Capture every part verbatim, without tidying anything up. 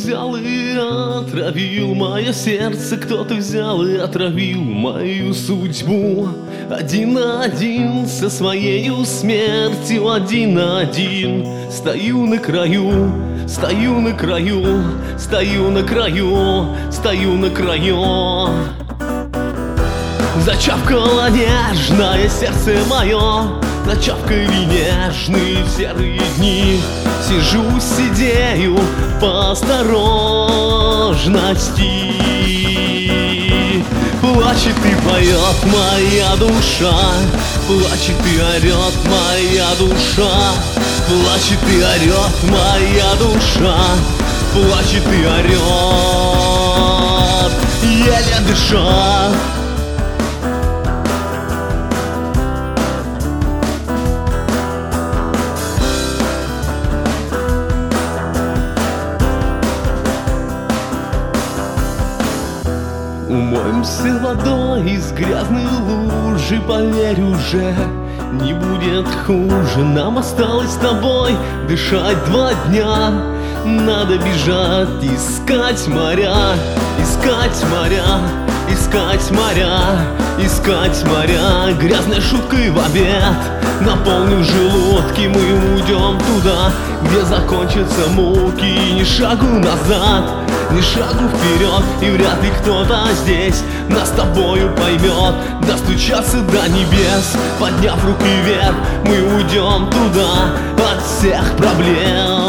взял и отравил мое сердце, кто-то взял и отравил мою судьбу. Один на один со своею смертью, один на один стою на краю, стою на краю, стою на краю, стою на краю. Зачавкало нежное сердце мое, зачавкали нежные серые дни. Сижу, сидею по осторожности. Плачет и поет моя душа, плачет и орет моя душа, плачет и орет моя душа, плачет и орет, еле дыша. Умоемся водой из грязной лужи, поверь, уже не будет хуже. Нам осталось с тобой дышать два дня. Надо бежать, искать моря, искать моря, искать моря, искать моря. Грязной шуткой в обед, наполнив желудки, мы уйдем туда, где закончатся муки. Ни шагу назад, ни шагу вперед, и вряд ли кто-то здесь нас с тобою поймет. Достучаться до небес, подняв руки вверх, мы уйдем туда от всех проблем.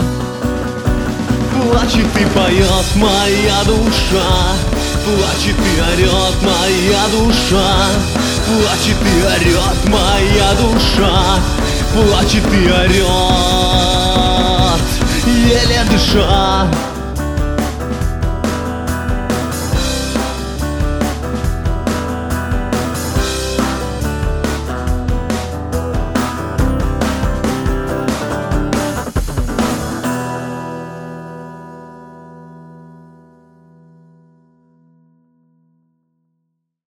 Плачет и поет моя душа, плачет и орет моя душа, плачет и орет моя душа, плачет и орет, еле дыша.